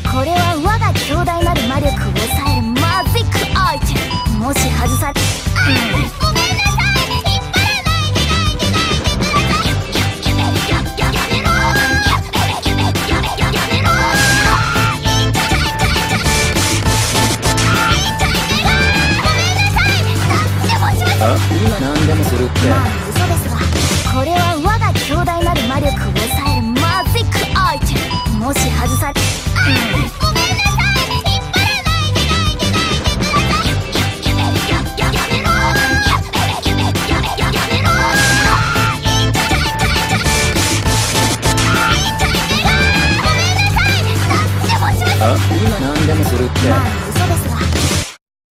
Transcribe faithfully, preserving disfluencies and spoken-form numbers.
これは我が強大なる魔力を抑えるマジックアイテム。もし外され、うん、ごめんなさい。引っ張らないでないでないでください。やめろやめろやめろ。 あ、今何でもするって。 まあ嘘ですが、これは我が強大なる魔力を抑えるマジックアイテム。もし外され、うん、ごめんなさい。引っ張らないでないでないでください。やめろやめろ。 あ、今何でもするって。 まあ